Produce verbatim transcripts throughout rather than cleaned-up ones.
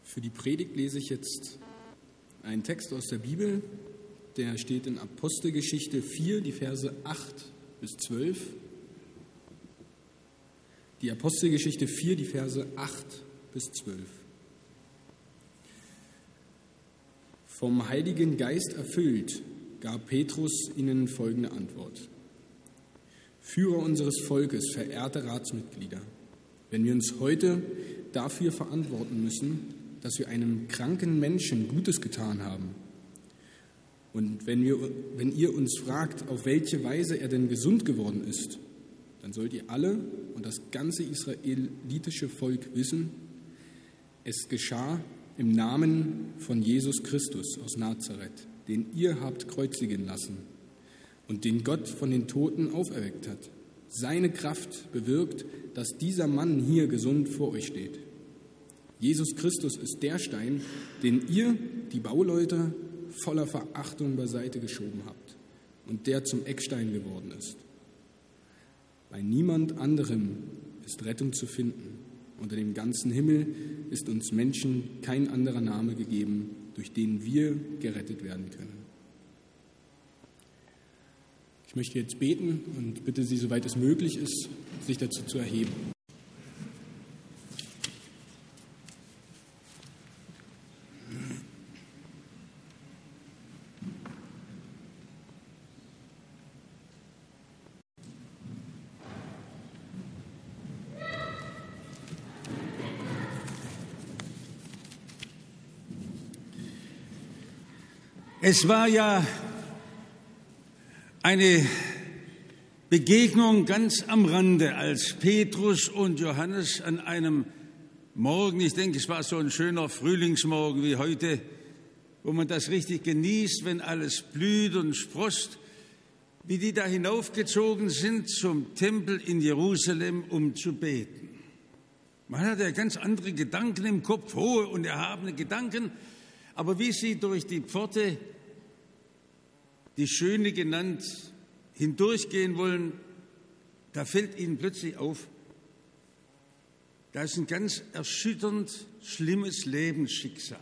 Für die Predigt lese ich jetzt einen Text aus der Bibel, der steht in Apostelgeschichte vier, die Verse acht bis zwölf. Die Apostelgeschichte vier, die Verse acht bis zwölf. Vom Heiligen Geist erfüllt, gab Petrus ihnen folgende Antwort. Führer unseres Volkes, verehrte Ratsmitglieder, wenn wir uns heute dafür verantworten müssen, dass wir einem kranken Menschen Gutes getan haben, und wenn, wir, wenn ihr uns fragt, auf welche Weise er denn gesund geworden ist, dann sollt ihr alle und das ganze israelitische Volk wissen, es geschah im Namen von Jesus Christus aus Nazareth, den ihr habt kreuzigen lassen und den Gott von den Toten auferweckt hat. Seine Kraft bewirkt, dass dieser Mann hier gesund vor euch steht. Jesus Christus ist der Stein, den ihr, die Bauleute, voller Verachtung beiseite geschoben habt und der zum Eckstein geworden ist. Bei niemand anderem ist Rettung zu finden. Unter dem ganzen Himmel ist uns Menschen kein anderer Name gegeben, durch den wir gerettet werden können. Ich möchte jetzt beten und bitte Sie, soweit es möglich ist, sich dazu zu erheben. Es war ja eine Begegnung ganz am Rande, als Petrus und Johannes an einem Morgen, ich denke, es war so ein schöner Frühlingsmorgen wie heute, wo man das richtig genießt, wenn alles blüht und sproßt, wie die da hinaufgezogen sind zum Tempel in Jerusalem, um zu beten. Man hat ja ganz andere Gedanken im Kopf, hohe und erhabene Gedanken, aber wie sie durch die Pforte, die Schöne genannt, hindurchgehen wollen, da fällt ihnen plötzlich auf, da ist ein ganz erschütternd schlimmes Lebensschicksal.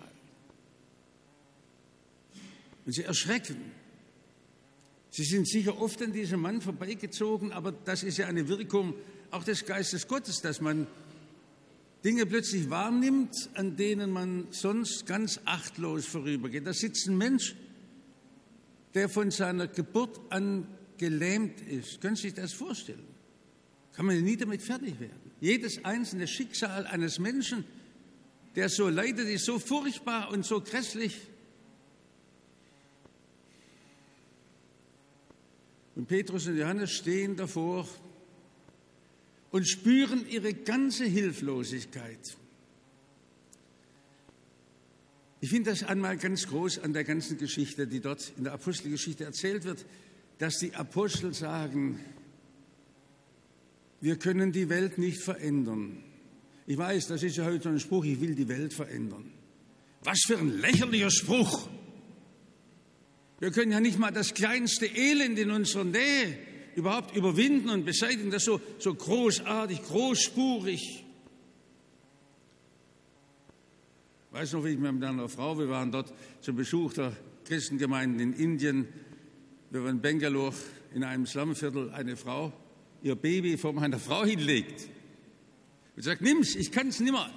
Und sie erschrecken. Sie sind sicher oft an diesem Mann vorbeigezogen, aber das ist ja eine Wirkung auch des Geistes Gottes, dass man Dinge plötzlich wahrnimmt, an denen man sonst ganz achtlos vorübergeht. Da sitzt ein Mensch, der von seiner Geburt an gelähmt ist. Können Sie sich das vorstellen? Kann man nie damit fertig werden. Jedes einzelne Schicksal eines Menschen, der so leidet, ist so furchtbar und so grässlich. Und Petrus und Johannes stehen davor und spüren ihre ganze Hilflosigkeit. Ich finde das einmal ganz groß an der ganzen Geschichte, die dort in der Apostelgeschichte erzählt wird, dass die Apostel sagen, wir können die Welt nicht verändern. Ich weiß, das ist ja heute so ein Spruch, ich will die Welt verändern. Was für ein lächerlicher Spruch. Wir können ja nicht mal das kleinste Elend in unserer Nähe überhaupt überwinden und beseitigen, das so, so großartig, großspurig. Ich weiß noch, wie ich mit einer Frau, wir waren dort zum Besuch der Christengemeinden in Indien, wir waren in Bangalore in einem Slumviertel, eine Frau ihr Baby vor meiner Frau hinlegt und sagt, nimm's, ich kann's nimmer.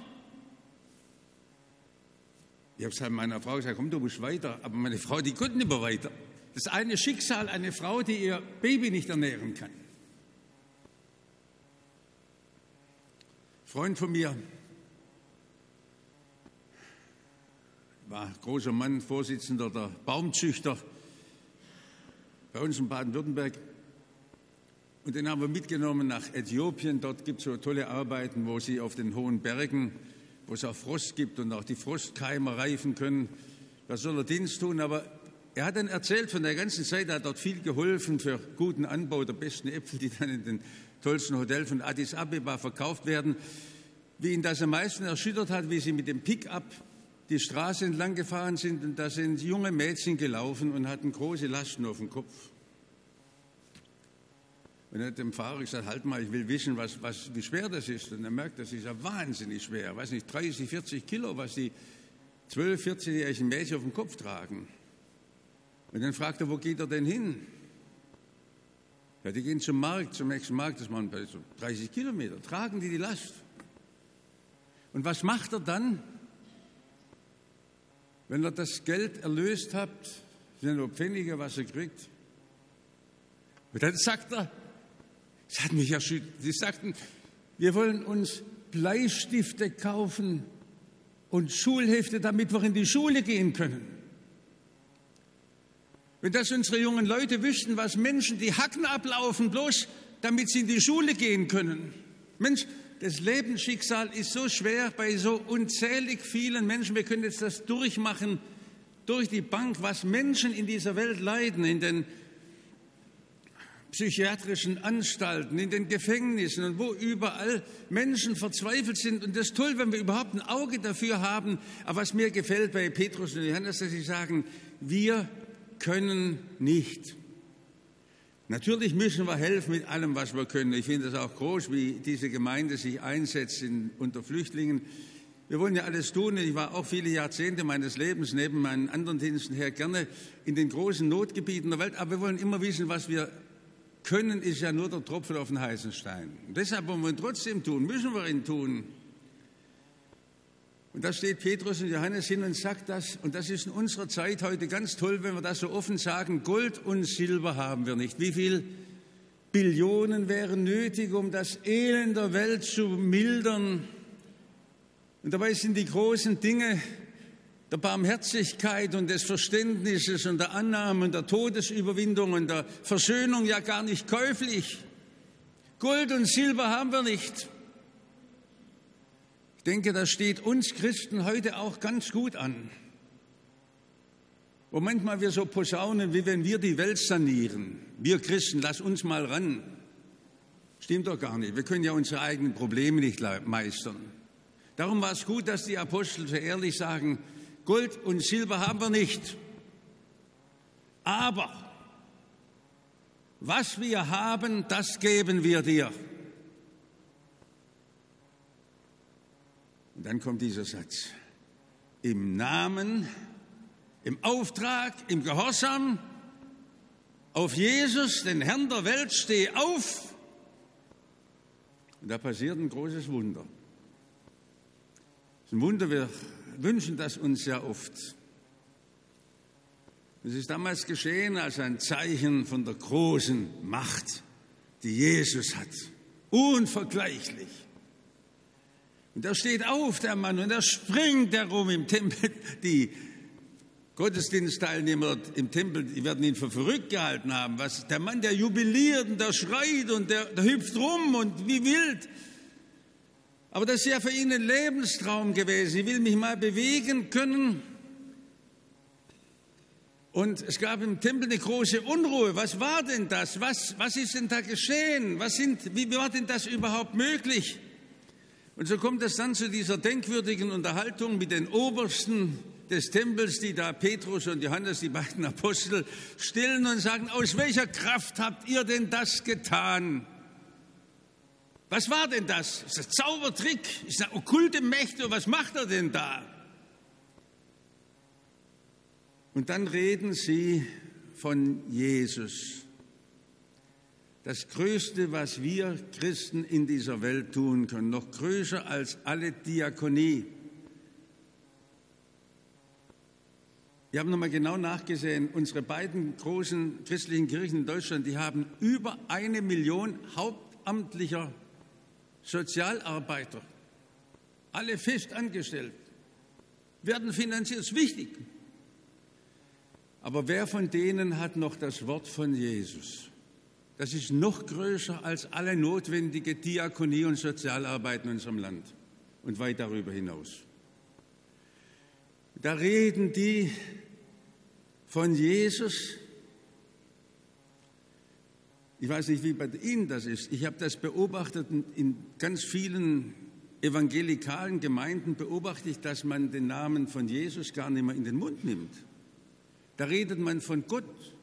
Ich habe es meiner Frau gesagt, komm, du musst weiter, aber meine Frau, die konnte nicht mehr weiter. Das eine Schicksal, eine Frau, die ihr Baby nicht ernähren kann. Ein Freund von mir, war ein großer Mann, Vorsitzender der Baumzüchter bei uns in Baden-Württemberg. Und den haben wir mitgenommen nach Äthiopien. Dort gibt es so tolle Arbeiten, wo sie auf den hohen Bergen, wo es auch Frost gibt und auch die Frostkeimer reifen können. Da soll er Dienst tun. Aber er hat dann erzählt von der ganzen Zeit, er hat dort viel geholfen für guten Anbau der besten Äpfel, die dann in den tollsten Hotels von Addis Abeba verkauft werden. Wie ihn das am meisten erschüttert hat, wie sie mit dem Pick-up die Straße entlang gefahren sind und da sind junge Mädchen gelaufen und hatten große Lasten auf dem Kopf. Und er hat dem Fahrer gesagt, halt mal, ich will wissen, was, was, wie schwer das ist. Und er merkt, das ist ja wahnsinnig schwer. Ich weiß nicht, dreißig, vierzig Kilo, was die zwölf-, vierzehnjährigen Mädchen auf dem Kopf tragen. Und dann fragt er, wo geht er denn hin? Ja, die gehen zum Markt, zum nächsten Markt, das waren bei so dreißig Kilometer, tragen die die Last. Und was macht er dann, wenn er das Geld erlöst hat, sind nur Pfennige, was er kriegt? Und dann sagt er, das hat mich erschüttert, sie sagten, wir wollen uns Bleistifte kaufen und Schulhefte, damit wir in die Schule gehen können. Wenn das unsere jungen Leute wüssten, was Menschen die Hacken ablaufen, bloß damit sie in die Schule gehen können. Mensch, das Lebensschicksal ist so schwer bei so unzählig vielen Menschen. Wir können jetzt das durchmachen, durch die Bank, was Menschen in dieser Welt leiden, in den psychiatrischen Anstalten, in den Gefängnissen und wo überall Menschen verzweifelt sind. Und das ist toll, wenn wir überhaupt ein Auge dafür haben. Aber was mir gefällt bei Petrus und Johannes, dass sie sagen, wir können nicht. Natürlich müssen wir helfen mit allem, was wir können. Ich finde es auch groß, wie diese Gemeinde sich einsetzt in, unter Flüchtlingen. Wir wollen ja alles tun. Ich war auch viele Jahrzehnte meines Lebens neben meinen anderen Diensten her gerne in den großen Notgebieten der Welt. Aber wir wollen immer wissen, was wir können, ist ja nur der Tropfen auf den heißen Stein. Und deshalb wollen wir ihn trotzdem tun, müssen wir ihn tun. Und da steht Petrus und Johannes hin und sagt das, und das ist in unserer Zeit heute ganz toll, wenn wir das so offen sagen, Gold und Silber haben wir nicht. Wie viel Billionen wären nötig, um das Elend der Welt zu mildern? Und dabei sind die großen Dinge der Barmherzigkeit und des Verständnisses und der Annahme und der Todesüberwindung und der Versöhnung ja gar nicht käuflich. Gold und Silber haben wir nicht. Ich denke, das steht uns Christen heute auch ganz gut an. Wo manchmal wir so posaunen, wie wenn wir die Welt sanieren. Wir Christen, lass uns mal ran. Stimmt doch gar nicht. Wir können ja unsere eigenen Probleme nicht meistern. Darum war es gut, dass die Apostel so ehrlich sagen, Gold und Silber haben wir nicht. Aber was wir haben, das geben wir dir. Und dann kommt dieser Satz. Im Namen, im Auftrag, im Gehorsam auf Jesus, den Herrn der Welt, steh auf. Und da passiert ein großes Wunder. Das ist ein Wunder, wir wünschen das uns sehr oft. Es ist damals geschehen als ein Zeichen von der großen Macht, die Jesus hat. Unvergleichlich. Und er steht auf, der Mann, und er springt herum im Tempel. Die Gottesdienstteilnehmer im Tempel, die werden ihn für verrückt gehalten haben. Was, der Mann, der jubiliert und der schreit und der, der hüpft rum und wie wild. Aber das ist ja für ihn ein Lebenstraum gewesen. Ich will mich mal bewegen können. Und es gab im Tempel eine große Unruhe. Was war denn das? Was, was ist denn da geschehen? Was sind, wie war denn das überhaupt möglich? Und so kommt es dann zu dieser denkwürdigen Unterhaltung mit den Obersten des Tempels, die da Petrus und Johannes, die beiden Apostel, stillen und sagen, aus welcher Kraft habt ihr denn das getan? Was war denn das? Ist das Zaubertrick? Ist das okkulte Mächte? Was macht er denn da? Und dann reden sie von Jesus. Das Größte, was wir Christen in dieser Welt tun können, noch größer als alle Diakonie. Wir haben nochmal genau nachgesehen, unsere beiden großen christlichen Kirchen in Deutschland, die haben über eine Million hauptamtlicher Sozialarbeiter, alle fest angestellt, werden finanziert, ist wichtig. Aber wer von denen hat noch das Wort von Jesus? Das ist noch größer als alle notwendige Diakonie und Sozialarbeit in unserem Land und weit darüber hinaus. Da reden die von Jesus. Ich weiß nicht, wie bei Ihnen das ist. Ich habe das beobachtet in ganz vielen evangelikalen Gemeinden, beobachte ich, dass man den Namen von Jesus gar nicht mehr in den Mund nimmt. Da redet man von Gott.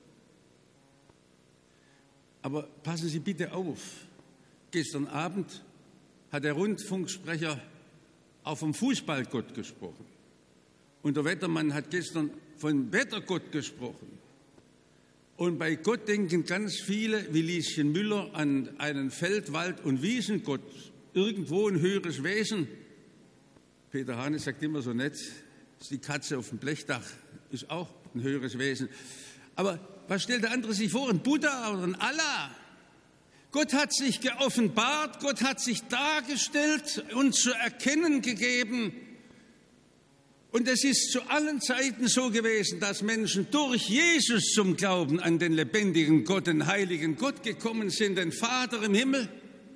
Aber passen Sie bitte auf. Gestern Abend hat der Rundfunksprecher auch vom Fußballgott gesprochen. Und der Wettermann hat gestern von Wettergott gesprochen. Und bei Gott denken ganz viele, wie Lieschen Müller, an einen Feld-, Wald- und Wiesengott, irgendwo ein höheres Wesen. Peter Hane sagt immer so nett, ist die Katze auf dem Blechdach, ist auch ein höheres Wesen. Aber was stellt der andere sich vor? Ein Buddha oder ein Allah? Gott hat sich geoffenbart, Gott hat sich dargestellt und zu erkennen gegeben. Und es ist zu allen Zeiten so gewesen, dass Menschen durch Jesus zum Glauben an den lebendigen Gott, den heiligen Gott gekommen sind, den Vater im Himmel.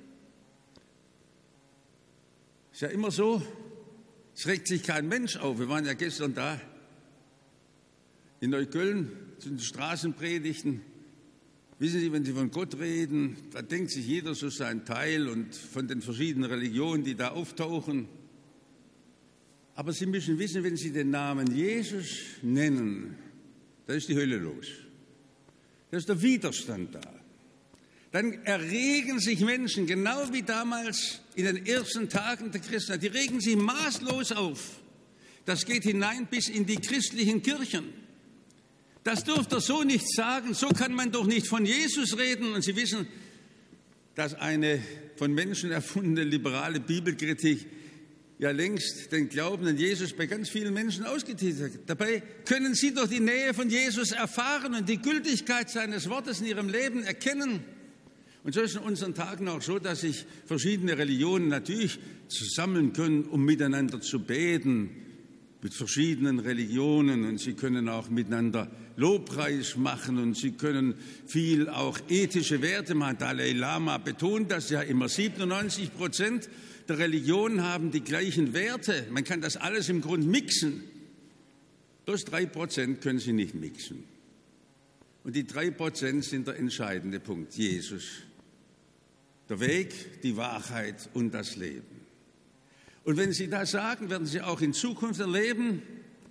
Ist ja immer so, es regt sich kein Mensch auf. Wir waren ja gestern da in Neukölln zu den Straßenpredigten. Wissen Sie, wenn Sie von Gott reden, da denkt sich jeder so sein Teil und von den verschiedenen Religionen, die da auftauchen. Aber Sie müssen wissen, wenn Sie den Namen Jesus nennen, dann ist die Hölle los. Da ist der Widerstand da. Dann erregen sich Menschen, genau wie damals in den ersten Tagen der Christenheit, die regen sich maßlos auf. Das geht hinein bis in die christlichen Kirchen. Das dürft ihr so nicht sagen, so kann man doch nicht von Jesus reden. Und Sie wissen, dass eine von Menschen erfundene liberale Bibelkritik ja längst den Glauben an Jesus bei ganz vielen Menschen ausgetilgt hat. Dabei können Sie doch die Nähe von Jesus erfahren und die Gültigkeit seines Wortes in Ihrem Leben erkennen. Und so ist in unseren Tagen auch so, dass sich verschiedene Religionen natürlich zusammen können, um miteinander zu beten, mit verschiedenen Religionen. Und sie können auch miteinander Lobpreis machen und sie können viel auch ethische Werte machen. Dalai Lama betont das ja immer. siebenundneunzig Prozent der Religionen haben die gleichen Werte. Man kann das alles im Grunde mixen. Bloß drei Prozent können sie nicht mixen. Und die drei Prozent sind der entscheidende Punkt. Jesus. Der Weg, die Wahrheit und das Leben. Und wenn Sie das sagen, werden Sie auch in Zukunft erleben,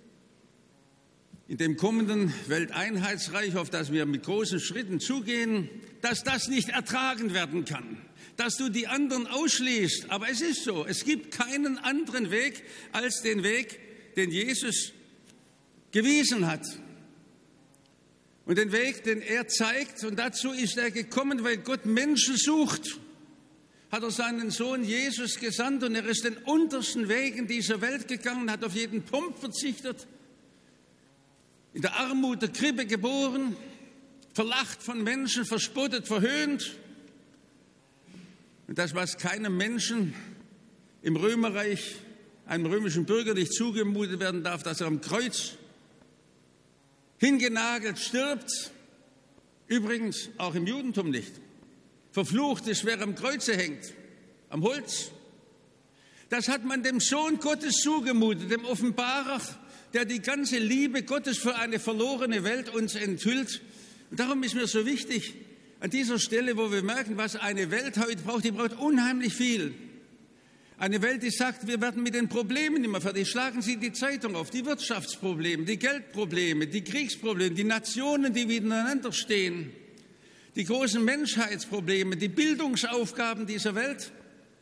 in dem kommenden Welteinheitsreich, auf das wir mit großen Schritten zugehen, dass das nicht ertragen werden kann, dass du die anderen ausschließt. Aber es ist so, es gibt keinen anderen Weg als den Weg, den Jesus gewiesen hat. Und den Weg, den er zeigt, und dazu ist er gekommen, weil Gott Menschen sucht, hat er seinen Sohn Jesus gesandt und er ist den untersten Weg in dieser Welt gegangen, hat auf jeden Pomp verzichtet, in der Armut der Krippe geboren, verlacht von Menschen, verspottet, verhöhnt. Und das, was keinem Menschen im Römerreich, einem römischen Bürger nicht zugemutet werden darf, dass er am Kreuz hingenagelt stirbt, übrigens auch im Judentum nicht. Verflucht ist, wer am Kreuze hängt, am Holz. Das hat man dem Sohn Gottes zugemutet, dem Offenbarer, der die ganze Liebe Gottes für eine verlorene Welt uns enthüllt. Und darum ist mir so wichtig, an dieser Stelle, wo wir merken, was eine Welt heute braucht, die braucht unheimlich viel. Eine Welt, die sagt, wir werden mit den Problemen immer fertig. Schlagen Sie die Zeitung auf, die Wirtschaftsprobleme, die Geldprobleme, die Kriegsprobleme, die Nationen, die miteinander stehen, die großen Menschheitsprobleme, die Bildungsaufgaben dieser Welt.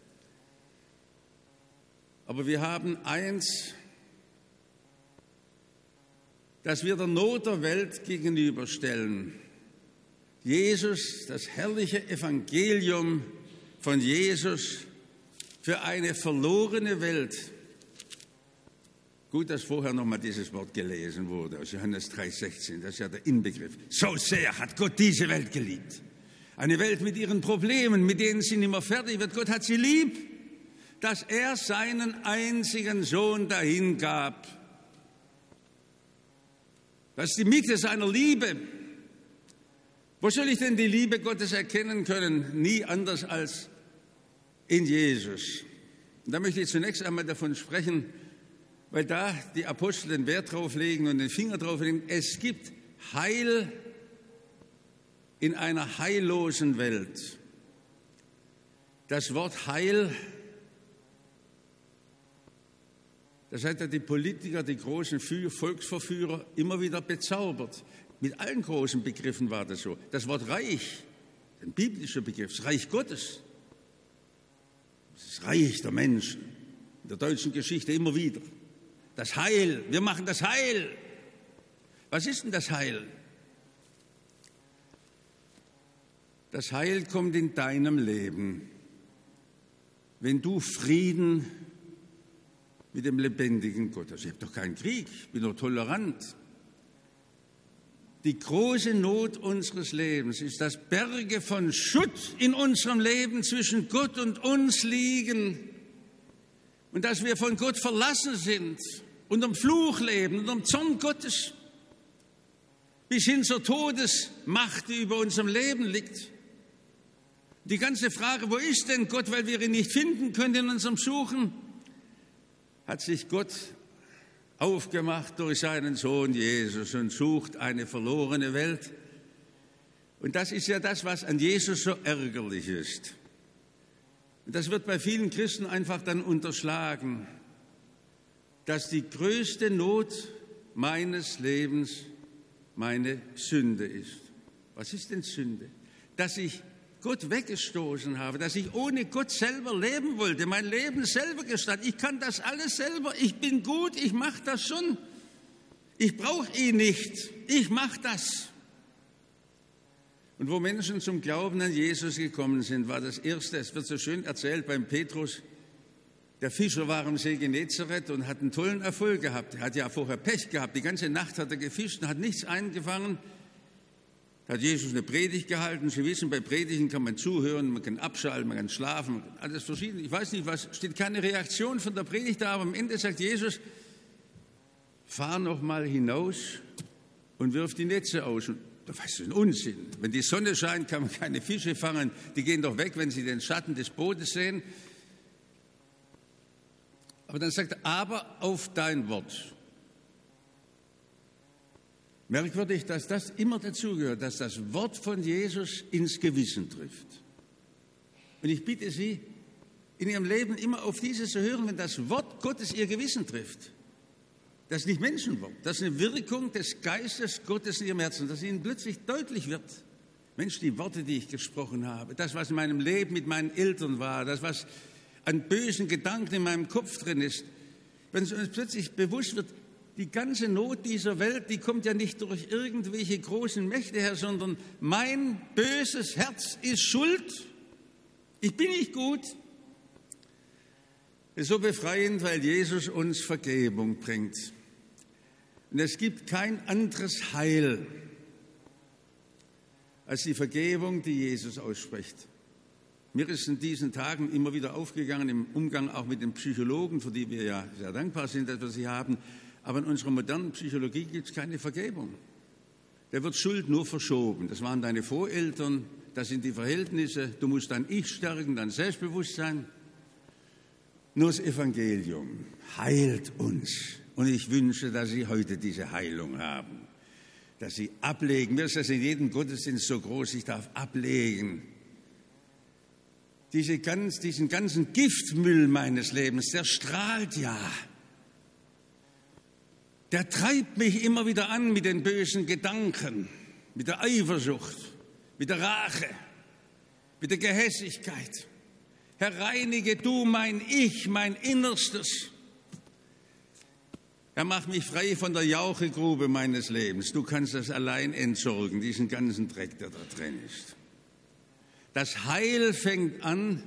Aber wir haben eins, das wir der Not der Welt gegenüberstellen. Jesus, das herrliche Evangelium von Jesus für eine verlorene Welt. Gut, dass vorher noch mal dieses Wort gelesen wurde aus Johannes drei sechzehn. Das ist ja der Inbegriff. So sehr hat Gott diese Welt geliebt. Eine Welt mit ihren Problemen, mit denen sie nicht mehr fertig wird. Gott hat sie lieb, dass er seinen einzigen Sohn dahingab. Das ist die Mitte seiner Liebe. Wo soll ich denn die Liebe Gottes erkennen können? Nie anders als in Jesus. Und da möchte ich zunächst einmal davon sprechen, weil da die Apostel den Wert drauf legen und den Finger drauf legen. Es gibt Heil in einer heillosen Welt. Das Wort Heil, das hat ja die Politiker, die großen Volksverführer immer wieder bezaubert. Mit allen großen Begriffen war das so. Das Wort Reich, ein biblischer Begriff, das Reich Gottes, das Reich der Menschen, in der deutschen Geschichte immer wieder. Das Heil, wir machen das Heil. Was ist denn das Heil? Das Heil kommt in deinem Leben, wenn du Frieden mit dem lebendigen Gott hast. Ich habe doch keinen Krieg, ich bin doch tolerant. Die große Not unseres Lebens ist, dass Berge von Schutt in unserem Leben zwischen Gott und uns liegen und dass wir von Gott verlassen sind, unterm Fluch leben, unterm Zorn Gottes, bis hin zur Todesmacht, die über unserem Leben liegt. Die ganze Frage, wo ist denn Gott, weil wir ihn nicht finden können in unserem Suchen, hat sich Gott aufgemacht durch seinen Sohn Jesus und sucht eine verlorene Welt. Und das ist ja das, was an Jesus so ärgerlich ist. Und das wird bei vielen Christen einfach dann unterschlagen, dass die größte Not meines Lebens meine Sünde ist. Was ist denn Sünde? Dass ich Gott weggestoßen habe, dass ich ohne Gott selber leben wollte, mein Leben selber gestalten. Ich kann das alles selber, ich bin gut, ich mache das schon. Ich brauche ihn nicht, ich mache das. Und wo Menschen zum Glauben an Jesus gekommen sind, war das Erste, es wird so schön erzählt beim Petrus, der Fischer war am See Genezareth und hat einen tollen Erfolg gehabt. Er hat ja vorher Pech gehabt, die ganze Nacht hat er gefischt und hat nichts eingefangen. Da hat Jesus eine Predigt gehalten. Sie wissen, bei Predigen kann man zuhören, man kann abschalten, man kann schlafen, man kann alles verschieden. Ich weiß nicht, was steht keine Reaktion von der Predigt da, aber am Ende sagt Jesus, fahr noch mal hinaus und wirf die Netze aus. Und das ist ein Unsinn. Wenn die Sonne scheint, kann man keine Fische fangen. Die gehen doch weg, wenn sie den Schatten des Bootes sehen. Aber dann sagt er, aber auf dein Wort. Merkwürdig, dass das immer dazugehört, dass das Wort von Jesus ins Gewissen trifft. Und ich bitte Sie, in Ihrem Leben immer auf dieses zu hören, wenn das Wort Gottes Ihr Gewissen trifft. Das ist nicht Menschenwort, das ist eine Wirkung des Geistes Gottes in Ihrem Herzen, dass Ihnen plötzlich deutlich wird, Mensch, die Worte, die ich gesprochen habe, das, was in meinem Leben mit meinen Eltern war, das, was an bösen Gedanken in meinem Kopf drin ist, wenn es uns plötzlich bewusst wird, die ganze Not dieser Welt, die kommt ja nicht durch irgendwelche großen Mächte her, sondern mein böses Herz ist schuld. Ich bin nicht gut. Es ist so befreiend, weil Jesus uns Vergebung bringt. Und es gibt kein anderes Heil als die Vergebung, die Jesus ausspricht. Mir ist in diesen Tagen immer wieder aufgegangen, im Umgang auch mit den Psychologen, für die wir ja sehr dankbar sind, dass wir sie haben. Aber in unserer modernen Psychologie gibt es keine Vergebung. Da wird Schuld nur verschoben. Das waren deine Voreltern, das sind die Verhältnisse. Du musst dein Ich stärken, dein Selbstbewusstsein. Nur das Evangelium heilt uns. Und ich wünsche, dass Sie heute diese Heilung haben. Dass Sie ablegen. Mir ist das in jedem Gottesdienst so groß, ich darf ablegen. Diese ganz, diesen ganzen Giftmüll meines Lebens, der strahlt ja. Der treibt mich immer wieder an mit den bösen Gedanken, mit der Eifersucht, mit der Rache, mit der Gehässigkeit. Herr, reinige du mein Ich, mein Innerstes. Herr, mach mich frei von der Jauchegrube meines Lebens. Du kannst das allein entsorgen, diesen ganzen Dreck, der da drin ist. Das Heil fängt an,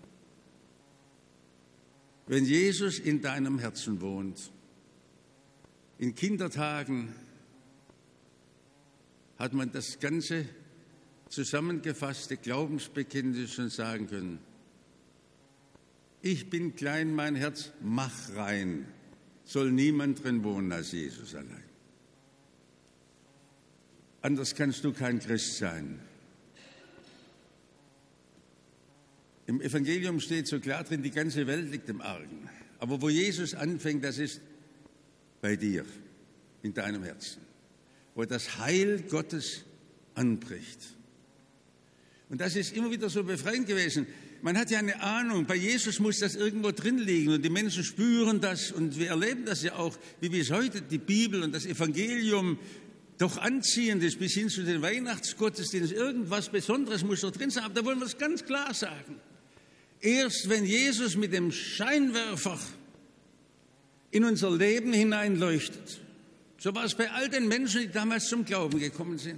wenn Jesus in deinem Herzen wohnt. In Kindertagen hat man das ganze zusammengefasste Glaubensbekenntnis schon sagen können. Ich bin klein, mein Herz, mach rein. Soll niemand drin wohnen als Jesus allein. Anders kannst du kein Christ sein. Im Evangelium steht so klar drin, die ganze Welt liegt im Argen. Aber wo Jesus anfängt, das ist bei dir, in deinem Herzen, wo das Heil Gottes anbricht. Und das ist immer wieder so befreiend gewesen. Man hat ja eine Ahnung, bei Jesus muss das irgendwo drin liegen und die Menschen spüren das und wir erleben das ja auch, wie bis heute die Bibel und das Evangelium doch anziehend ist, bis hin zu den Weihnachtsgottesdiensten. Irgendwas Besonderes muss da drin sein, aber da wollen wir es ganz klar sagen. Erst wenn Jesus mit dem Scheinwerfer in unser Leben hineinleuchtet. So war es bei all den Menschen, die damals zum Glauben gekommen sind.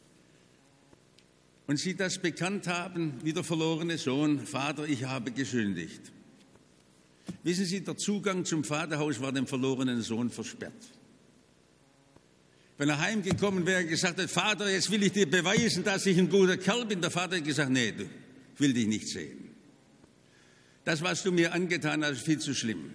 Und sie das bekannt haben, wie der verlorene Sohn: Vater, ich habe gesündigt. Wissen Sie, der Zugang zum Vaterhaus war dem verlorenen Sohn versperrt. Wenn er heimgekommen wäre und gesagt hat: Vater, jetzt will ich dir beweisen, dass ich ein guter Kerl bin, der Vater hat gesagt: Nee, du, ich will dich nicht sehen. Das, was du mir angetan hast, ist viel zu schlimm.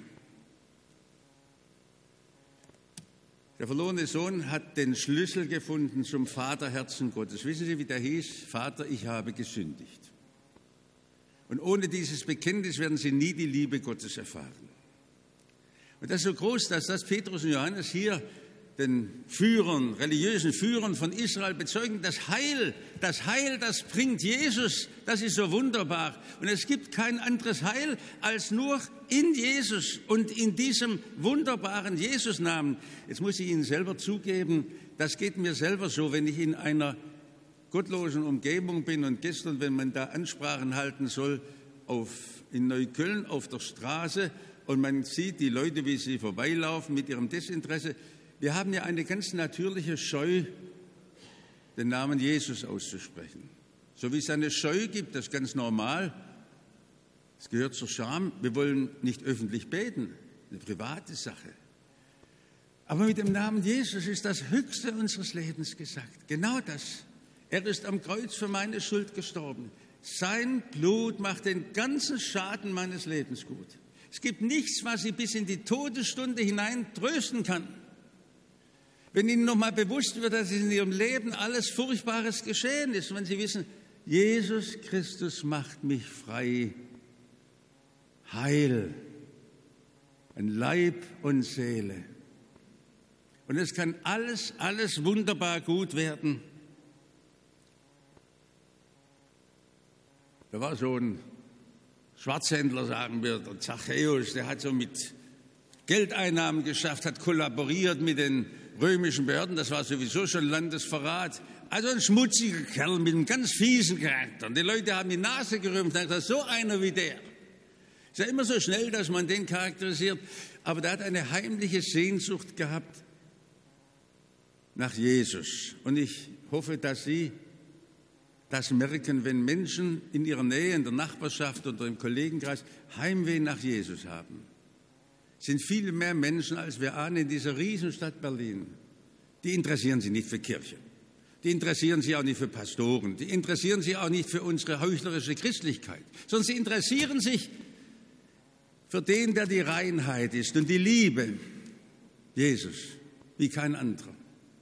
Der verlorene Sohn hat den Schlüssel gefunden zum Vaterherzen Gottes. Wissen Sie, wie der hieß? Vater, ich habe gesündigt. Und ohne dieses Bekenntnis werden Sie nie die Liebe Gottes erfahren. Und das ist so groß, dass das Petrus und Johannes hier den Führern, religiösen Führern von Israel bezeugen: Das Heil, das Heil, das bringt Jesus, das ist so wunderbar. Und es gibt kein anderes Heil als nur in Jesus und in diesem wunderbaren Jesus-Namen. Jetzt muss ich Ihnen selber zugeben, das geht mir selber so, wenn ich in einer gottlosen Umgebung bin. Und gestern, wenn man da Ansprachen halten soll auf, in Neukölln auf der Straße, und man sieht die Leute, wie sie vorbeilaufen mit ihrem Desinteresse. Wir haben ja eine ganz natürliche Scheu, den Namen Jesus auszusprechen. So wie es eine Scheu gibt, das ist ganz normal. Es gehört zur Scham. Wir wollen nicht öffentlich beten, eine private Sache. Aber mit dem Namen Jesus ist das Höchste unseres Lebens gesagt. Genau das. Er ist am Kreuz für meine Schuld gestorben. Sein Blut macht den ganzen Schaden meines Lebens gut. Es gibt nichts, was Sie bis in die Todesstunde hinein trösten kann. Wenn Ihnen noch mal bewusst wird, dass in Ihrem Leben alles Furchtbares geschehen ist, wenn Sie wissen, Jesus Christus macht mich frei, heil, an Leib und Seele. Und es kann alles, alles wunderbar gut werden. Da war so ein Schwarzhändler, sagen wir, der Zachäus, der hat so mit Geldeinnahmen geschafft, hat kollaboriert mit den römischen Behörden, das war sowieso schon Landesverrat. Also ein schmutziger Kerl mit einem ganz fiesen Charakter. Und die Leute haben die Nase gerümpft und gesagt, so einer wie der. Ist ja immer so schnell, dass man den charakterisiert. Aber der hat eine heimliche Sehnsucht gehabt nach Jesus. Und ich hoffe, dass Sie das merken, wenn Menschen in ihrer Nähe, in der Nachbarschaft oder im Kollegenkreis Heimweh nach Jesus haben. Es sind viel mehr Menschen, als wir ahnen, in dieser Riesenstadt Berlin. Die interessieren sich nicht für Kirche. Die interessieren sich auch nicht für Pastoren. Die interessieren sich auch nicht für unsere heuchlerische Christlichkeit. Sondern sie interessieren sich für den, der die Reinheit ist und die Liebe. Jesus, wie kein anderer.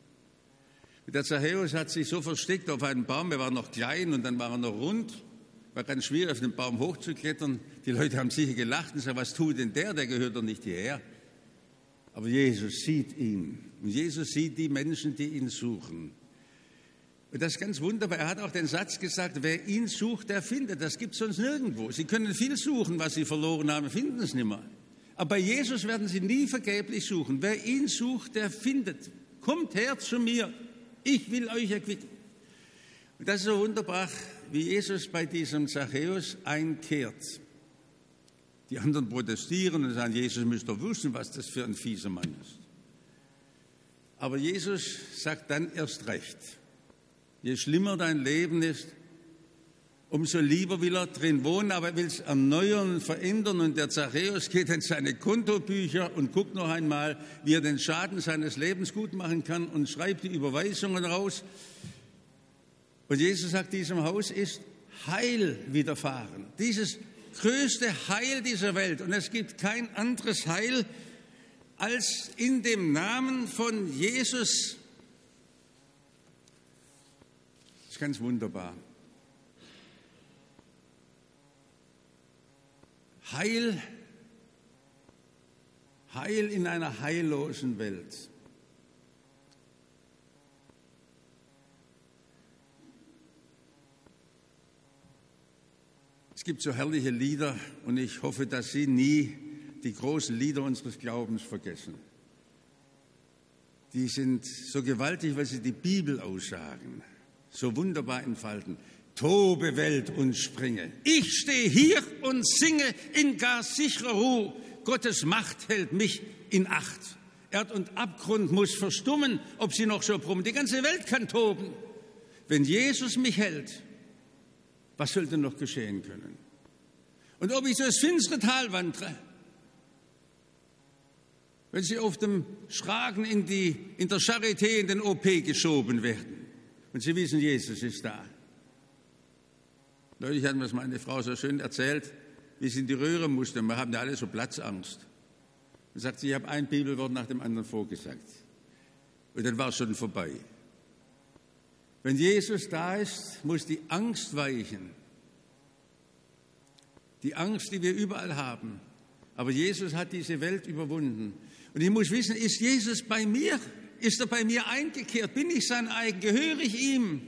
Der Zachäus hat sich so versteckt auf einen Baum, er war noch klein und dann war er noch rund. War ganz schwierig, auf den Baum hochzuklettern. Die Leute haben sicher gelacht und gesagt, was tut denn der? Der gehört doch nicht hierher. Aber Jesus sieht ihn. Und Jesus sieht die Menschen, die ihn suchen. Und das ist ganz wunderbar. Er hat auch den Satz gesagt, wer ihn sucht, der findet. Das gibt es sonst nirgendwo. Sie können viel suchen, was Sie verloren haben, finden es nicht mehr. Aber bei Jesus werden Sie nie vergeblich suchen. Wer ihn sucht, der findet. Kommt her zu mir. Ich will euch erquicken. Und das ist so wunderbar, wie Jesus bei diesem Zachäus einkehrt. Die anderen protestieren und sagen, Jesus müsst doch wissen, was das für ein fieser Mann ist. Aber Jesus sagt dann erst recht. Je schlimmer dein Leben ist, umso lieber will er drin wohnen, aber er will es erneuern und verändern. Und der Zachäus geht in seine Kontobücher und guckt noch einmal, wie er den Schaden seines Lebens gut machen kann und schreibt die Überweisungen raus. Und Jesus sagt, diesem Haus ist Heil widerfahren. Dieses größte Heil dieser Welt. Und es gibt kein anderes Heil als in dem Namen von Jesus. Das ist ganz wunderbar. Heil, Heil in einer heillosen Welt. Es gibt so herrliche Lieder und ich hoffe, dass Sie nie die großen Lieder unseres Glaubens vergessen. Die sind so gewaltig, weil sie die Bibel aussagen, so wunderbar entfalten. Tobe Welt und springe. Ich stehe hier und singe in gar sicherer Ruhe. Gottes Macht hält mich in Acht. Erd und Abgrund muss verstummen, ob sie noch so brummen. Die ganze Welt kann toben. Wenn Jesus mich hält, was sollte noch geschehen können? Und ob ich so das finstere Tal wandre, wenn sie auf dem Schragen in, die, in der Charité in den O P geschoben werden und sie wissen, Jesus ist da. Neulich hat mir das meine Frau so schön erzählt, wie sie in die Röhre musste. Wir haben ja alle so Platzangst. Und sagt sie, ich habe ein Bibelwort nach dem anderen vorgesagt. Und dann war es schon vorbei. Wenn Jesus da ist, muss die Angst weichen. Die Angst, die wir überall haben. Aber Jesus hat diese Welt überwunden. Und ich muss wissen, ist Jesus bei mir? Ist er bei mir eingekehrt? Bin ich sein eigen? Gehöre ich ihm?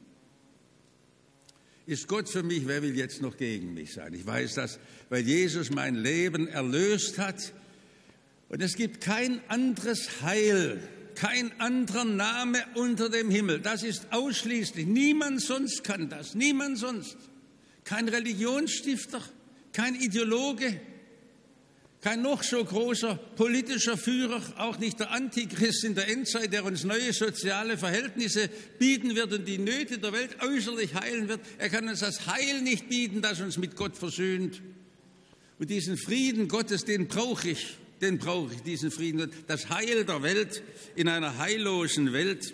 Ist Gott für mich? Wer will jetzt noch gegen mich sein? Ich weiß das, weil Jesus mein Leben erlöst hat. Und es gibt kein anderes Heil, kein anderer Name unter dem Himmel. Das ist ausschließlich. Niemand sonst kann das. Niemand sonst. Kein Religionsstifter, kein Ideologe, kein noch so großer politischer Führer, auch nicht der Antichrist in der Endzeit, der uns neue soziale Verhältnisse bieten wird und die Nöte der Welt äußerlich heilen wird. Er kann uns das Heil nicht bieten, das uns mit Gott versöhnt. Und diesen Frieden Gottes, den brauche ich, den brauche ich, diesen Frieden. Das Heil der Welt in einer heillosen Welt.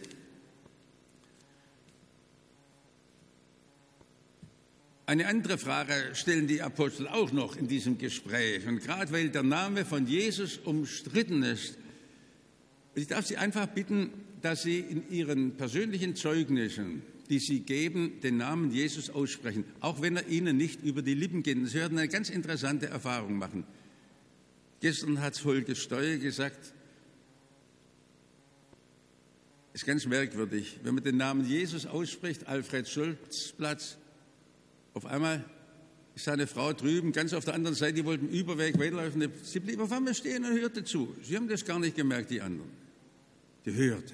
Eine andere Frage stellen die Apostel auch noch in diesem Gespräch. Und gerade weil der Name von Jesus umstritten ist, ich darf Sie einfach bitten, dass Sie in Ihren persönlichen Zeugnissen, die Sie geben, den Namen Jesus aussprechen, auch wenn er Ihnen nicht über die Lippen geht. Sie werden eine ganz interessante Erfahrung machen. Gestern hat Holger Steuer gesagt, ist ganz merkwürdig, wenn man den Namen Jesus ausspricht, Alfred Schulzplatz, auf einmal ist seine Frau drüben, ganz auf der anderen Seite, die wollten Überweg weiterlaufen. Sie blieb auf einmal stehen und hörte zu. Sie haben das gar nicht gemerkt, die anderen. Die hörte.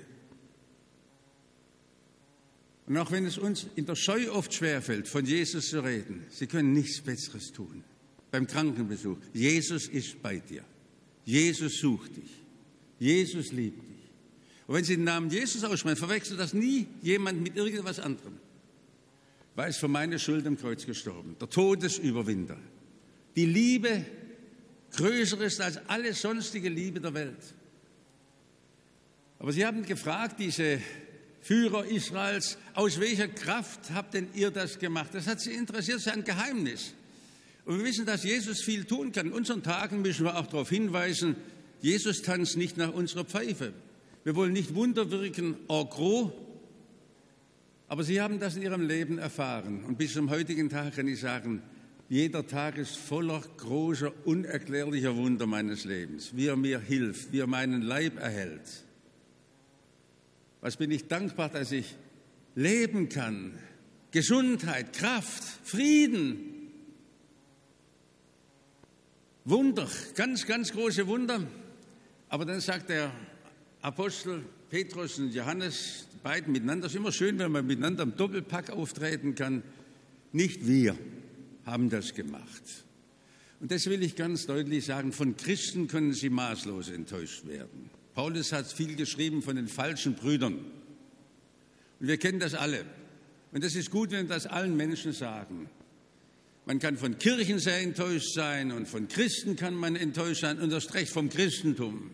Und auch wenn es uns in der Scheu oft schwerfällt, von Jesus zu reden, Sie können nichts Besseres tun. Beim Krankenbesuch. Jesus ist bei dir. Jesus sucht dich. Jesus liebt dich. Und wenn Sie den Namen Jesus aussprechen, verwechselt das nie jemand mit irgendwas anderem. Weil es für meine Schuld am Kreuz gestorben. Der Todesüberwinder. Die Liebe größer ist als alle sonstige Liebe der Welt. Aber Sie haben gefragt, diese Führer Israels, aus welcher Kraft habt denn ihr das gemacht? Das hat Sie interessiert, das ist ein Geheimnis. Und wir wissen, dass Jesus viel tun kann. In unseren Tagen müssen wir auch darauf hinweisen, Jesus tanzt nicht nach unserer Pfeife. Wir wollen nicht Wunder wirken en gros, aber Sie haben das in Ihrem Leben erfahren. Und bis zum heutigen Tag kann ich sagen, jeder Tag ist voller großer, unerklärlicher Wunder meines Lebens. Wie er mir hilft, wie er meinen Leib erhält. Was bin ich dankbar, dass ich leben kann. Gesundheit, Kraft, Frieden. Wunder, ganz, ganz große Wunder. Aber dann sagt der Apostel Petrus und Johannes, die beiden miteinander, es ist immer schön, wenn man miteinander im Doppelpack auftreten kann. Nicht wir haben das gemacht. Und das will ich ganz deutlich sagen, von Christen können sie maßlos enttäuscht werden. Paulus hat viel geschrieben von den falschen Brüdern. Und wir kennen das alle. Und es ist gut, wenn wir das allen Menschen sagen. Man kann von Kirchen sehr enttäuscht sein und von Christen kann man enttäuscht sein und erst recht vom Christentum.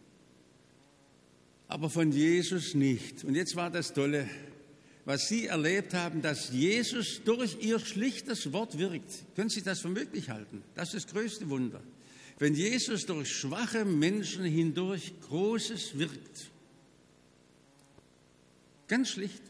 Aber von Jesus nicht. Und jetzt war das Tolle, was Sie erlebt haben, dass Jesus durch Ihr schlichtes Wort wirkt. Können Sie das für möglich halten? Das ist das größte Wunder. Wenn Jesus durch schwache Menschen hindurch Großes wirkt. Ganz schlicht.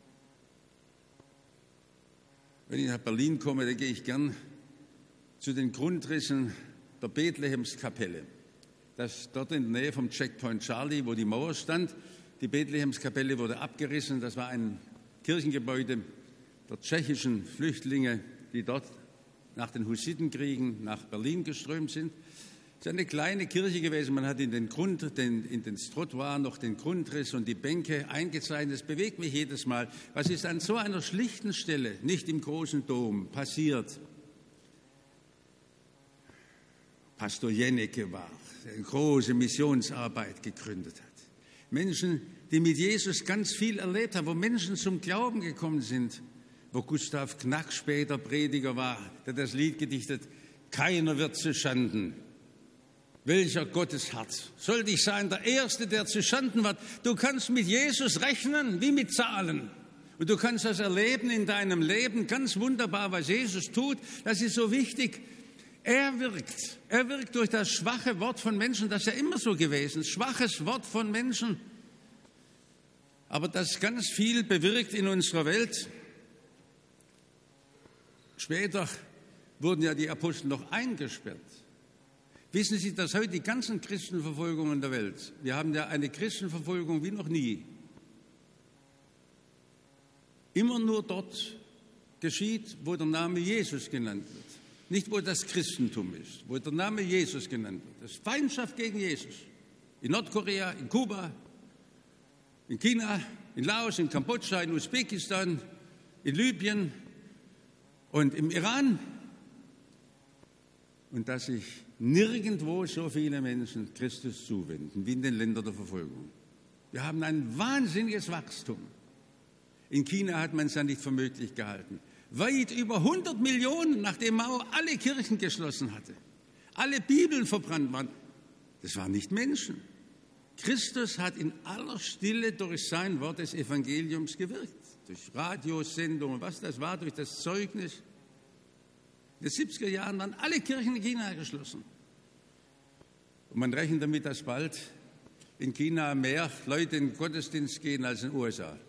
Wenn ich nach Berlin komme, dann gehe ich gern zu den Grundrissen der Bethlehemskapelle. Das ist dort in der Nähe vom Checkpoint Charlie, wo die Mauer stand. Die Bethlehemskapelle wurde abgerissen. Das war ein Kirchengebäude der tschechischen Flüchtlinge, die dort nach den Hussitenkriegen nach Berlin geströmt sind. Es ist eine kleine Kirche gewesen. Man hat in den Grund, den, in den Trottoir noch den Grundriss und die Bänke eingezeichnet. Das bewegt mich jedes Mal. Was ist an so einer schlichten Stelle, nicht im großen Dom, passiert? Pastor Jennecke war, der eine große Missionsarbeit gegründet hat. Menschen, die mit Jesus ganz viel erlebt haben, wo Menschen zum Glauben gekommen sind, wo Gustav Knack später Prediger war, der das Lied gedichtet, keiner wird zu Schanden. Welcher Gottesherz soll dich sein, der Erste, der zu Schanden wird. Du kannst mit Jesus rechnen wie mit Zahlen. Und du kannst das erleben in deinem Leben, ganz wunderbar, was Jesus tut. Das ist so wichtig. Er wirkt. Er wirkt durch das schwache Wort von Menschen. Das ist ja immer so gewesen. Schwaches Wort von Menschen. Aber das ganz viel bewirkt in unserer Welt. Später wurden ja die Apostel noch eingesperrt. Wissen Sie, dass heute die ganzen Christenverfolgungen der Welt, wir haben ja eine Christenverfolgung wie noch nie, immer nur dort geschieht, wo der Name Jesus genannt wird. Nicht, wo das Christentum ist, wo der Name Jesus genannt wird. Das ist Feindschaft gegen Jesus. In Nordkorea, in Kuba, in China, in Laos, in Kambodscha, in Usbekistan, in Libyen und im Iran. Und dass sich nirgendwo so viele Menschen Christus zuwenden, wie in den Ländern der Verfolgung. Wir haben ein wahnsinniges Wachstum. In China hat man es ja nicht für möglich gehalten. Weit über hundert Millionen, nachdem Mao alle Kirchen geschlossen hatte, alle Bibeln verbrannt waren. Das waren nicht Menschen. Christus hat in aller Stille durch sein Wort des Evangeliums gewirkt. Durch Radiosendungen, was das war, durch das Zeugnis. In den siebziger Jahren waren alle Kirchen in China geschlossen. Und man rechnet damit, dass bald in China mehr Leute in den Gottesdienst gehen als in den U S A.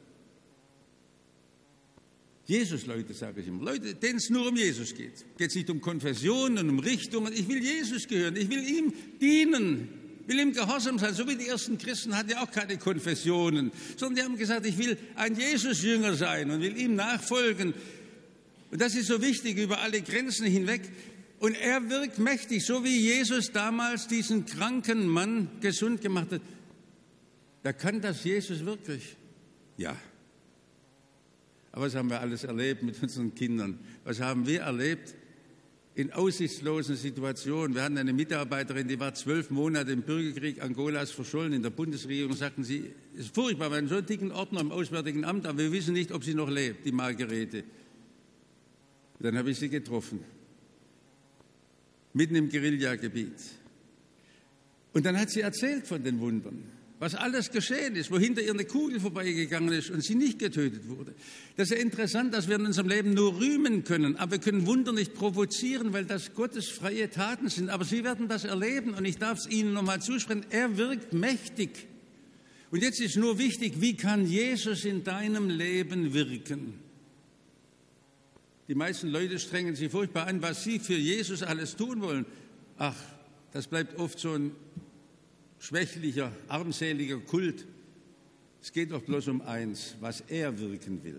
Jesus-Leute, sage ich immer. Leute, denen es nur um Jesus geht. Geht es nicht um Konfessionen und um Richtungen. Ich will Jesus gehören. Ich will ihm dienen. Will ihm gehorsam sein. So wie die ersten Christen hatten ja auch keine Konfessionen. Sondern die haben gesagt, ich will ein Jesus-Jünger sein und will ihm nachfolgen. Und das ist so wichtig über alle Grenzen hinweg. Und er wirkt mächtig, so wie Jesus damals diesen kranken Mann gesund gemacht hat. Da kann das Jesus wirklich? Ja. Aber was haben wir alles erlebt mit unseren Kindern? Was haben wir erlebt in aussichtslosen Situationen? Wir hatten eine Mitarbeiterin, die war zwölf Monate im Bürgerkrieg Angolas verschollen. In der Bundesregierung sagten sie, es ist furchtbar, wir haben so einen dicken Ordner im Auswärtigen Amt, aber wir wissen nicht, ob sie noch lebt, die Margarete. Dann habe ich sie getroffen, mitten im Guerillagebiet. Und dann hat sie erzählt von den Wundern, was alles geschehen ist, wo hinter ihr eine Kugel vorbeigegangen ist und sie nicht getötet wurde. Das ist ja interessant, dass wir in unserem Leben nur rühmen können, aber wir können Wunder nicht provozieren, weil das Gottes freie Taten sind. Aber Sie werden das erleben und ich darf es Ihnen nochmal zusprechen, er wirkt mächtig. Und jetzt ist nur wichtig, wie kann Jesus in deinem Leben wirken? Die meisten Leute strengen sich furchtbar an, was sie für Jesus alles tun wollen. Ach, das bleibt oft so ein schwächlicher, armseliger Kult. Es geht doch bloß um eins, was er wirken will.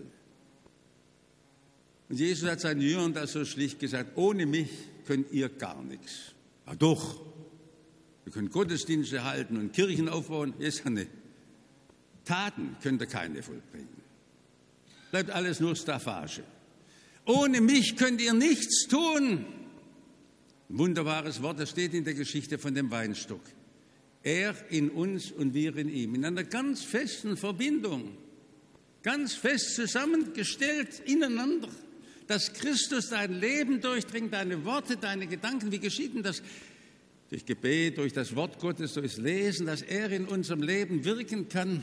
Und Jesus hat seinen Jüngern das so schlicht gesagt, ohne mich könnt ihr gar nichts. Ja doch, wir können Gottesdienste halten und Kirchen aufbauen, ist ja nicht. Taten könnt ihr keine vollbringen. Bleibt alles nur Staffage. Ohne mich könnt ihr nichts tun. Ein wunderbares Wort, das steht in der Geschichte von dem Weinstock. Er in uns und wir in ihm. In einer ganz festen Verbindung. Ganz fest zusammengestellt ineinander. Dass Christus dein Leben durchdringt, deine Worte, deine Gedanken. Wie geschieht denn das? Durch Gebet, durch das Wort Gottes, durchs Lesen, dass er in unserem Leben wirken kann.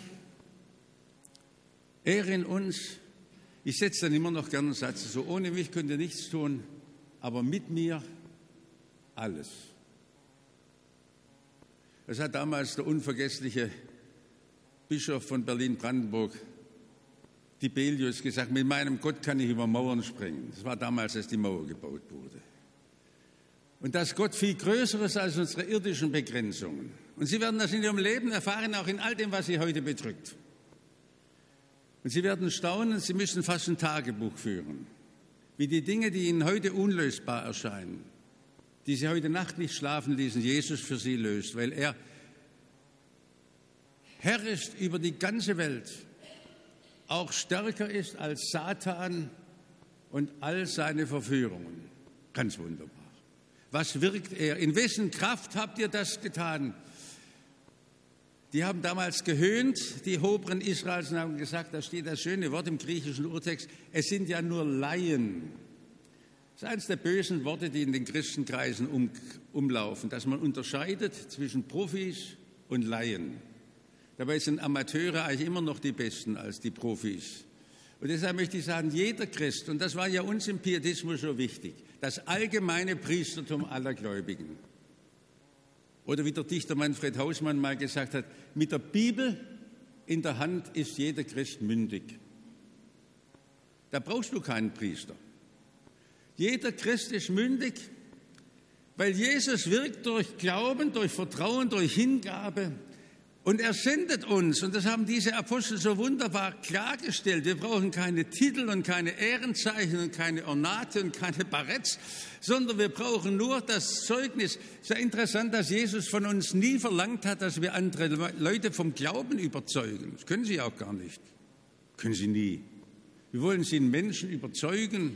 Er in uns. Ich setze dann immer noch gerne einen Satz, so ohne mich könnt ihr nichts tun, aber mit mir alles. Das hat damals der unvergessliche Bischof von Berlin-Brandenburg, Dibelius, gesagt, mit meinem Gott kann ich über Mauern sprengen. Das war damals, als die Mauer gebaut wurde. Und dass Gott viel größer ist als unsere irdischen Begrenzungen. Und Sie werden das in Ihrem Leben erfahren, auch in all dem, was Sie heute bedrückt. Und Sie werden staunen, Sie müssen fast ein Tagebuch führen, wie die Dinge, die Ihnen heute unlösbar erscheinen, die Sie heute Nacht nicht schlafen ließen, Jesus für Sie löst, weil er Herr ist über die ganze Welt, auch stärker ist als Satan und all seine Verführungen. Ganz wunderbar. Was wirkt er? In wessen Kraft habt ihr das getan? Die haben damals gehöhnt, die Hoberen Israels, und haben gesagt, da steht das schöne Wort im griechischen Urtext, es sind ja nur Laien. Das ist eines der bösen Worte, die in den Christenkreisen um, umlaufen, dass man unterscheidet zwischen Profis und Laien. Dabei sind Amateure eigentlich immer noch die Besten als die Profis. Und deshalb möchte ich sagen, jeder Christ, und das war ja uns im Pietismus so wichtig, das allgemeine Priestertum aller Gläubigen. Oder wie der Dichter Manfred Hausmann mal gesagt hat, mit der Bibel in der Hand ist jeder Christ mündig. Da brauchst du keinen Priester. Jeder Christ ist mündig, weil Jesus wirkt durch Glauben, durch Vertrauen, durch Hingabe. Und er sendet uns, und das haben diese Apostel so wunderbar klargestellt, wir brauchen keine Titel und keine Ehrenzeichen und keine Ornate und keine Baretts, sondern wir brauchen nur das Zeugnis. Es ist ja interessant, dass Jesus von uns nie verlangt hat, dass wir andere Leute vom Glauben überzeugen. Das können sie auch gar nicht. Können sie nie. Wir wollen sie in Menschen überzeugen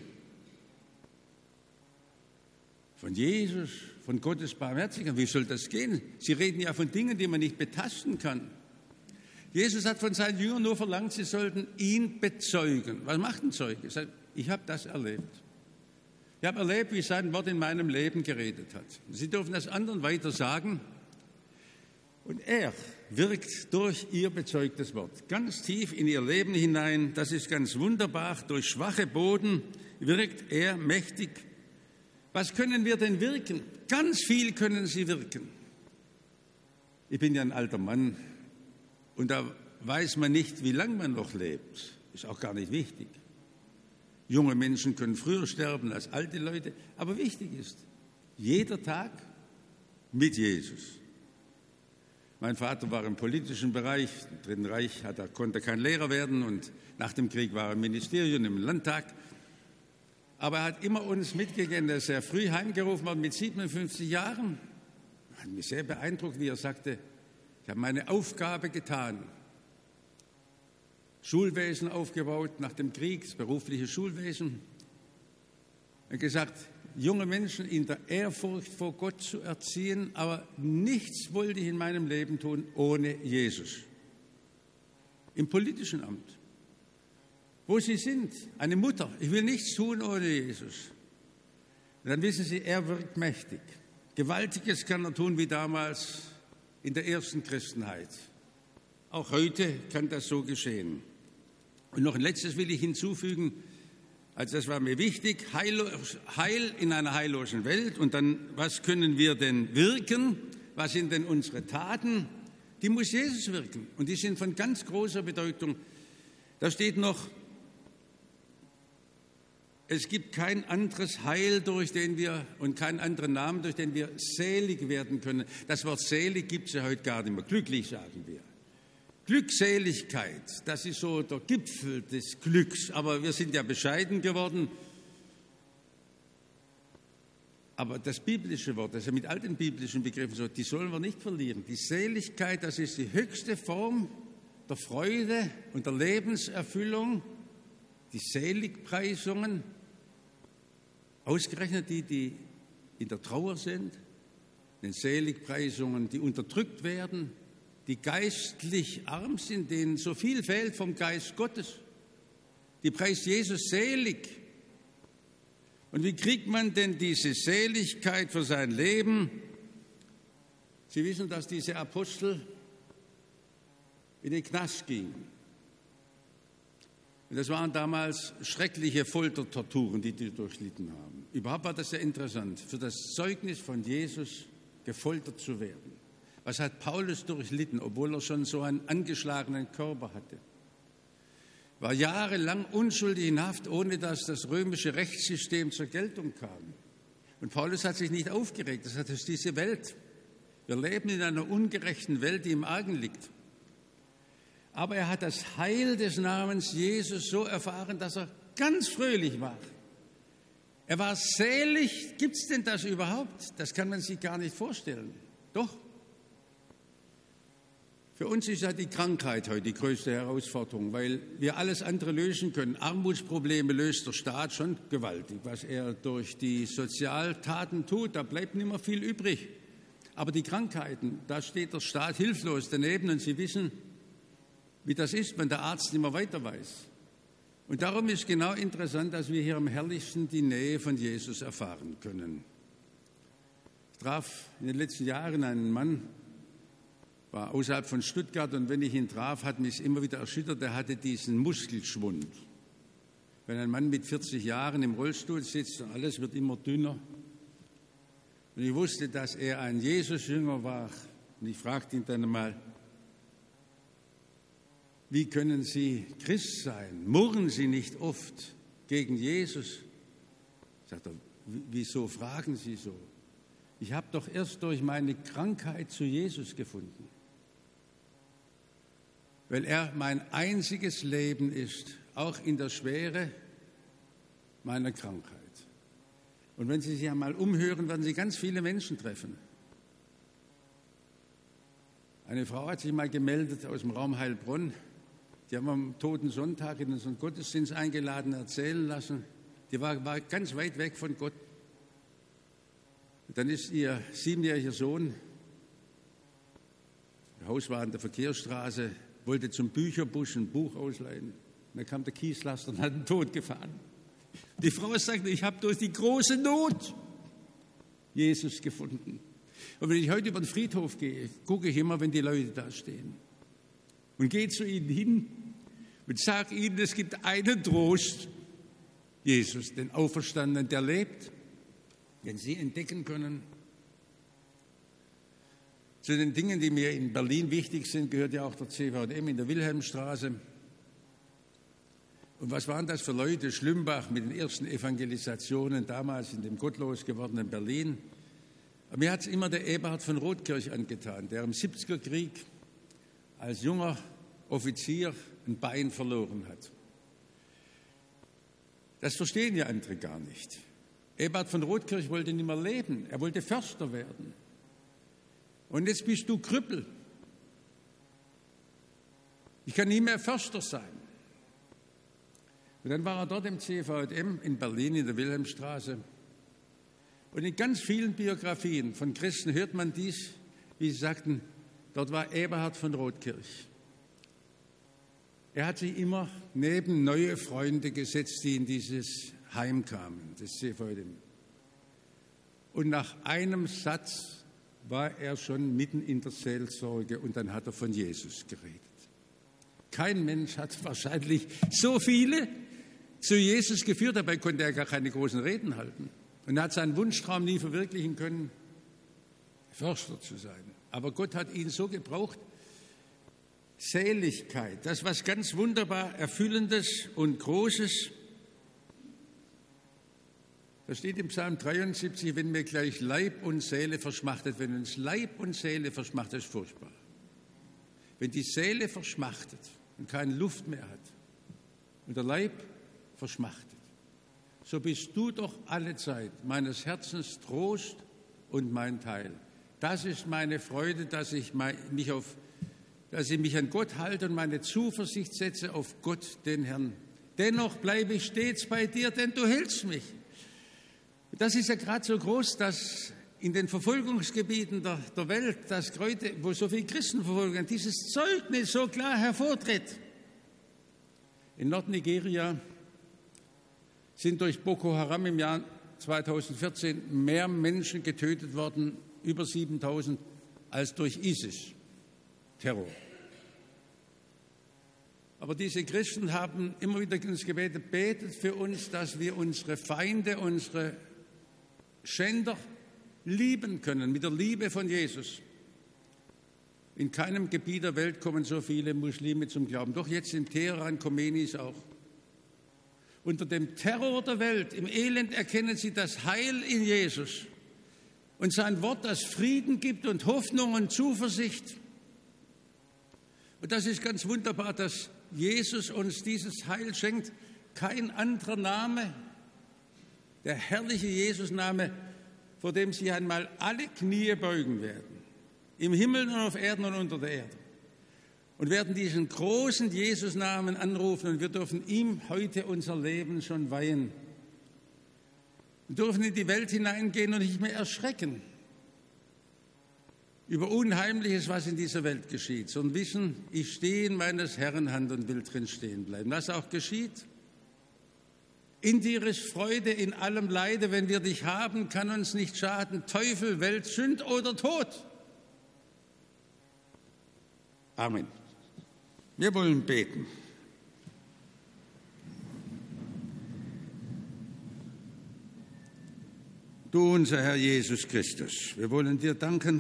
von Jesus, von Gottes Barmherzigkeit. Wie soll das gehen? Sie reden ja von Dingen, die man nicht betasten kann. Jesus hat von seinen Jüngern nur verlangt, sie sollten ihn bezeugen. Was macht ein Zeuge? Er sagt, ich habe das erlebt. Ich habe erlebt, wie sein Wort in meinem Leben geredet hat. Sie dürfen das anderen weiter sagen. Und er wirkt durch ihr bezeugtes Wort ganz tief in ihr Leben hinein. Das ist ganz wunderbar. Durch schwache Boden wirkt er mächtig. Was können wir denn wirken? Ganz viel können sie wirken. Ich bin ja ein alter Mann und da weiß man nicht, wie lange man noch lebt. Ist auch gar nicht wichtig. Junge Menschen können früher sterben als alte Leute, aber wichtig ist, jeder Tag mit Jesus. Mein Vater war im politischen Bereich, im Dritten Reich hat er, konnte kein Lehrer werden und nach dem Krieg war er im Ministerium, im Landtag. Aber er hat immer uns mitgegeben, er ist sehr früh heimgerufen worden, mit siebenundfünfzig Jahren. Hat mich sehr beeindruckt, wie er sagte, ich habe meine Aufgabe getan. Schulwesen aufgebaut nach dem Krieg, das berufliche Schulwesen. Er hat gesagt, junge Menschen in der Ehrfurcht vor Gott zu erziehen, aber nichts wollte ich in meinem Leben tun ohne Jesus. Im politischen Amt. Wo Sie sind, eine Mutter, ich will nichts tun ohne Jesus. Und dann wissen Sie, er wirkt mächtig. Gewaltiges kann er tun wie damals in der ersten Christenheit. Auch heute kann das so geschehen. Und noch ein letztes will ich hinzufügen, also das war mir wichtig, Heil, Heil in einer heillosen Welt. Und dann, was können wir denn wirken? Was sind denn unsere Taten? Die muss Jesus wirken. Und die sind von ganz großer Bedeutung. Da steht noch, es gibt kein anderes Heil, durch den wir, und keinen anderen Namen, durch den wir selig werden können. Das Wort selig gibt es ja heute gar nicht mehr. Glücklich, sagen wir. Glückseligkeit, das ist so der Gipfel des Glücks. Aber wir sind ja bescheiden geworden. Aber das biblische Wort, das ist ja mit all den biblischen Begriffen so, die sollen wir nicht verlieren. Die Seligkeit, das ist die höchste Form der Freude und der Lebenserfüllung. Die Seligpreisungen, ausgerechnet die, die in der Trauer sind, den Seligpreisungen, die unterdrückt werden, die geistlich arm sind, denen so viel fehlt vom Geist Gottes. Die preist Jesus selig. Und wie kriegt man denn diese Seligkeit für sein Leben? Sie wissen, dass diese Apostel in den Knast gingen. Und das waren damals schreckliche Foltertorturen, die die durchlitten haben. Überhaupt war das sehr interessant, für das Zeugnis von Jesus gefoltert zu werden. Was hat Paulus durchlitten, obwohl er schon so einen angeschlagenen Körper hatte? War jahrelang unschuldig in Haft, ohne dass das römische Rechtssystem zur Geltung kam. Und Paulus hat sich nicht aufgeregt, das hat es diese Welt. Wir leben in einer ungerechten Welt, die im Argen liegt. Aber er hat das Heil des Namens Jesus so erfahren, dass er ganz fröhlich war. Er war selig. Gibt es denn das überhaupt? Das kann man sich gar nicht vorstellen. Doch. Für uns ist ja die Krankheit heute die größte Herausforderung, weil wir alles andere lösen können. Armutsprobleme löst der Staat schon gewaltig. Was er durch die Sozialtaten tut, da bleibt nicht mehr viel übrig. Aber die Krankheiten, da steht der Staat hilflos daneben und Sie wissen, wie das ist, wenn der Arzt nicht mehr weiter weiß. Und darum ist genau interessant, dass wir hier am herrlichsten die Nähe von Jesus erfahren können. Ich traf in den letzten Jahren einen Mann, war außerhalb von Stuttgart, und wenn ich ihn traf, hat mich immer wieder erschüttert, er hatte diesen Muskelschwund. Wenn ein Mann mit vierzig Jahren im Rollstuhl sitzt und alles wird immer dünner. Und ich wusste, dass er ein Jesus-Jünger war. Und ich fragte ihn dann einmal, wie können Sie Christ sein? Murren Sie nicht oft gegen Jesus? Sagt er, wieso fragen Sie so? Ich habe doch erst durch meine Krankheit zu Jesus gefunden. Weil er mein einziges Leben ist, auch in der Schwere meiner Krankheit. Und wenn Sie sich einmal umhören, werden Sie ganz viele Menschen treffen. Eine Frau hat sich mal gemeldet aus dem Raum Heilbronn. Die haben am Toten Sonntag in unseren Gottesdienst eingeladen, erzählen lassen. Die war, war ganz weit weg von Gott. Dann ist ihr siebenjähriger Sohn, das Haus war an der Verkehrsstraße, wollte zum Bücherbus ein Buch ausleihen. Und dann kam der Kieslaster und hat ihn tot gefahren. Die Frau sagte, ich habe durch die große Not Jesus gefunden. Und wenn ich heute über den Friedhof gehe, gucke ich immer, wenn die Leute da stehen. Und gehe zu ihnen hin und sage ihnen, es gibt einen Trost, Jesus, den Auferstandenen, der lebt. Wenn Sie entdecken können, zu den Dingen, die mir in Berlin wichtig sind, gehört ja auch der C V M in der Wilhelmstraße. Und was waren das für Leute? Schlümbach mit den ersten Evangelisationen, damals in dem gottlos gewordenen Berlin. Aber mir hat es immer der Eberhard von Rotkirch angetan, der im siebziger Krieg als junger Offizier ein Bein verloren hat. Das verstehen ja andere gar nicht. Eberhard von Rotkirch wollte nicht mehr leben, er wollte Förster werden. Und jetzt bist du Krüppel. Ich kann nie mehr Förster sein. Und dann war er dort im C V M in Berlin in der Wilhelmstraße. Und in ganz vielen Biografien von Christen hört man dies, wie sie sagten, dort war Eberhard von Rotkirch. Er hat sich immer neben neue Freunde gesetzt, die in dieses Heim kamen, das C V M. Und nach einem Satz war er schon mitten in der Seelsorge und dann hat er von Jesus geredet. Kein Mensch hat wahrscheinlich so viele zu Jesus geführt, dabei konnte er gar keine großen Reden halten. Und er hat seinen Wunschtraum nie verwirklichen können, Förster zu sein. Aber Gott hat ihn so gebraucht. Seligkeit, das was ganz wunderbar Erfüllendes und Großes. Da steht im Psalm dreiundsiebzig, wenn mir gleich Leib und Seele verschmachtet, wenn uns Leib und Seele verschmachtet, ist furchtbar. Wenn die Seele verschmachtet und keine Luft mehr hat und der Leib verschmachtet, so bist du doch alle Zeit meines Herzens Trost und mein Teil. Das ist meine Freude, dass ich mich auf, dass ich mich an Gott halte und meine Zuversicht setze auf Gott, den Herrn. Dennoch bleibe ich stets bei dir, denn du hältst mich. Das ist ja gerade so groß, dass in den Verfolgungsgebieten der, der Welt, dass heute, wo so viele Christen verfolgen, dieses Zeugnis so klar hervortritt. In Nordnigeria sind durch Boko Haram im Jahr zweitausendvierzehn mehr Menschen getötet worden, über siebentausend, als durch ISIS-Terror. Aber diese Christen haben immer wieder uns gebetet, betet für uns, dass wir unsere Feinde, unsere Schänder lieben können, mit der Liebe von Jesus. In keinem Gebiet der Welt kommen so viele Muslime zum Glauben. Doch jetzt in Teheran, Khomeinis auch. Unter dem Terror der Welt, im Elend erkennen sie das Heil in Jesus und sein Wort, das Frieden gibt und Hoffnung und Zuversicht. Und das ist ganz wunderbar, dass Jesus uns dieses Heil schenkt. Kein anderer Name, der herrliche Jesus-Name, vor dem sich einmal alle Knie beugen werden, im Himmel und auf Erden und unter der Erde. und werden diesen großen Jesus-Namen anrufen und wir dürfen ihm heute unser Leben schon weihen. Wir dürfen in die Welt hineingehen und nicht mehr erschrecken über Unheimliches, was in dieser Welt geschieht, sondern wissen, ich stehe in meines Herrn Hand und will drin stehen bleiben. Was auch geschieht. In dir ist Freude in allem Leide, wenn wir dich haben, kann uns nicht schaden, Teufel, Welt, Sünd oder Tod. Amen. Wir wollen beten. Du, unser Herr Jesus Christus, wir wollen dir danken,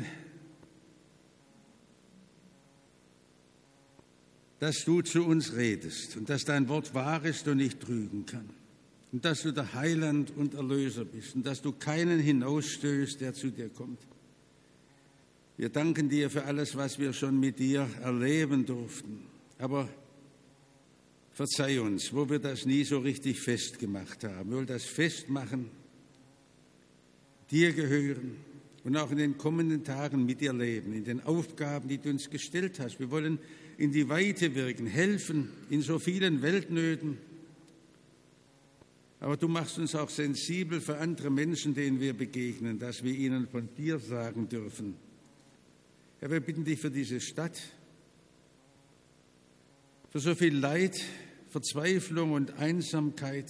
dass du zu uns redest und dass dein Wort wahr ist und nicht trügen kann. Und dass du der Heiland und Erlöser bist und dass du keinen hinausstößt, der zu dir kommt. Wir danken dir für alles, was wir schon mit dir erleben durften. Aber verzeih uns, wo wir das nie so richtig festgemacht haben. Wir wollen das festmachen, dir gehören und auch in den kommenden Tagen mit dir leben, in den Aufgaben, die du uns gestellt hast. Wir wollen in die Weite wirken, helfen in so vielen Weltnöten. Aber du machst uns auch sensibel für andere Menschen, denen wir begegnen, dass wir ihnen von dir sagen dürfen. Herr, wir bitten dich für diese Stadt, für so viel Leid, Verzweiflung und Einsamkeit.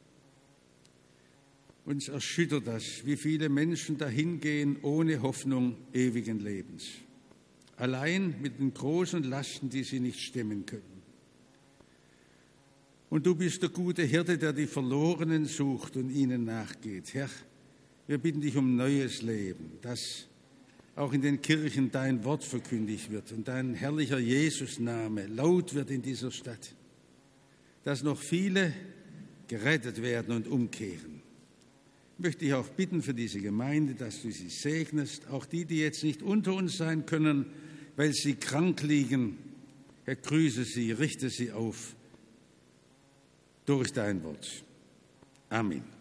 Uns erschüttert das, wie viele Menschen dahingehen ohne Hoffnung ewigen Lebens. Allein mit den großen Lasten, die sie nicht stemmen können. Und du bist der gute Hirte, der die Verlorenen sucht und ihnen nachgeht. Herr, wir bitten dich um neues Leben, dass auch in den Kirchen dein Wort verkündigt wird und dein herrlicher Jesus-Name laut wird in dieser Stadt, dass noch viele gerettet werden und umkehren. Ich möchte dich auch bitten für diese Gemeinde, dass du sie segnest, auch die, die jetzt nicht unter uns sein können, weil sie krank liegen. Herr, grüße sie, richte sie auf durch dein Wort. Amen.